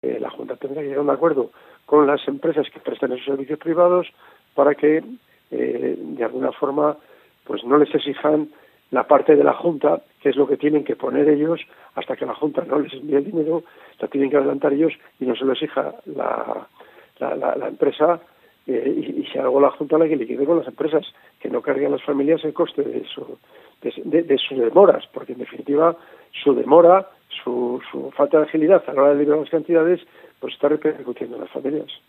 la Junta tendrá que llegar a un acuerdo con las empresas que prestan esos servicios privados para que, de alguna forma, pues no les exijan la parte de la Junta, que es lo que tienen que poner ellos, hasta que la Junta no les envíe el dinero, la tienen que adelantar ellos y no se lo exija la empresa, y si algo la Junta la que liquide con las empresas, que no carguen las familias el coste de sus demoras, porque en definitiva su demora, su falta de agilidad a la hora de liberar las cantidades, pues está repercutiendo en las familias.